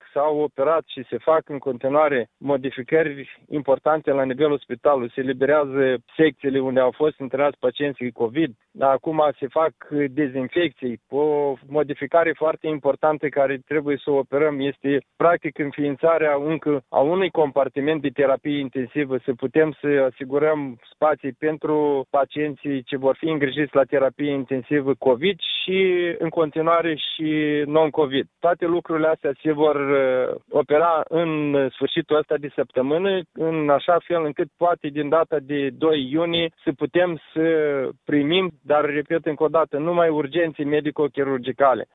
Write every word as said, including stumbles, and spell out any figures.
s-au operat și se fac în continuare modificări importante la nivelul spitalului. Se eliberează secțiile unde au fost internați pacienții COVID. Acum se fac dezinfecții. O modificare foarte importantă care trebuie să o operăm este practic înființarea încă a unui compartiment de terapie intensivă, să putem să asigurăm spații pentru pacienții ce vor fi îngrijiți la terapie intensivă COVID și în continuare și non-COVID. Toate lucrurile astea se vor opera în sfârșitul ăsta de săptămână, în așa fel încât poate din data de doi iunie să putem să primim, dar repet încă o dată, numai urgențe medico-chirurgicale.